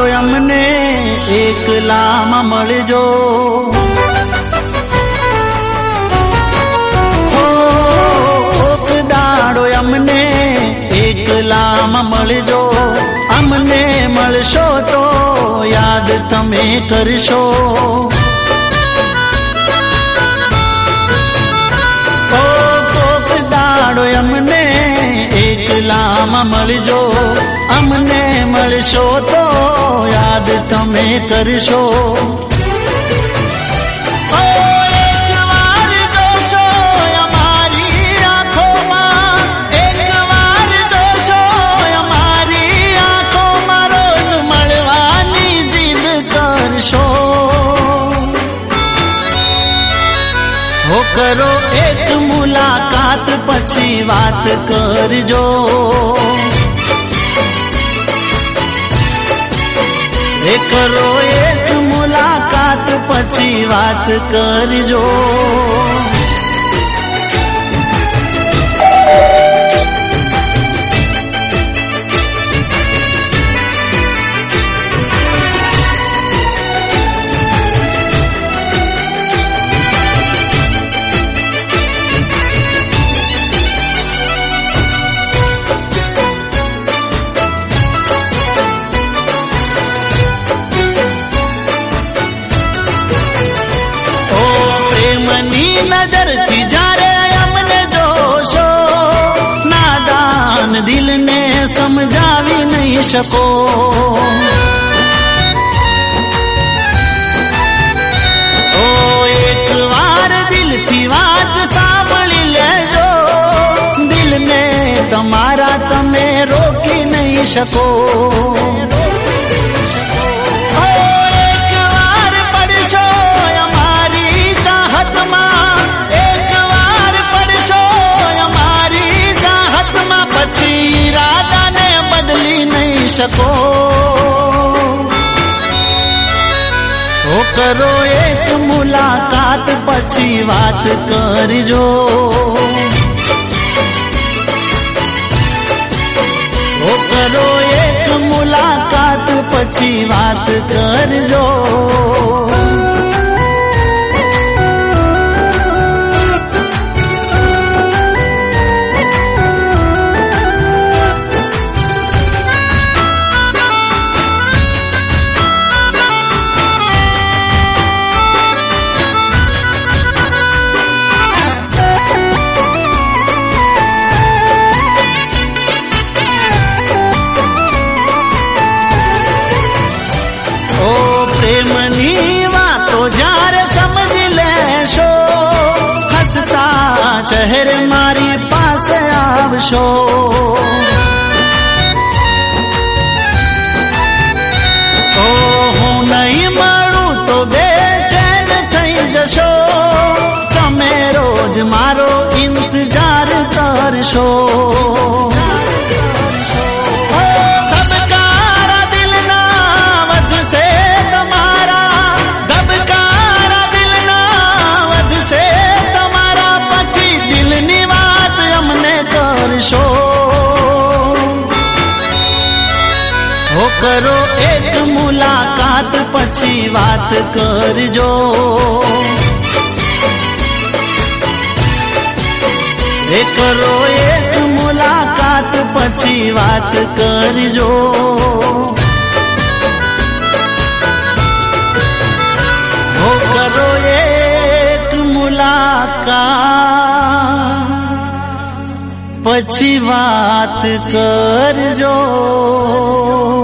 दाड़ो अमने एकलामा मळजो। कोक दाड़ो अमने एकलामा मळजो। अमने मळशो तो याद तमे करशो। कोक दाड़ो अमने एकलामा मळजो। अमने मळशो तो याद तमे करशो। करो एक मुलाकात पछी बात करजो। करो एक मुलाकात पछी बात करजो। नजर थी जारे अमने जोशो। नादान दिल ने समझावी नहीं सको। ओ एक बार दिल थी बात सांभળી लेजो। दिल ने तमारा तमे रोकी नहीं सको। सको ओ करो एक मुलाकात पछी बात करजो। ओ करो एक मुलाकात पछी बात करजो। चेहरे मारी पास आवशो। ओ हूँ नहीं मरू तो बेचैन थई जशो। तमे रोज मारो इंतजार करशो। हो करो एक मुलाकात पछी बात करजो। करो एक मुलाकात पछी बात करजो। हो करो एक मुलाकात पछी बात करजो।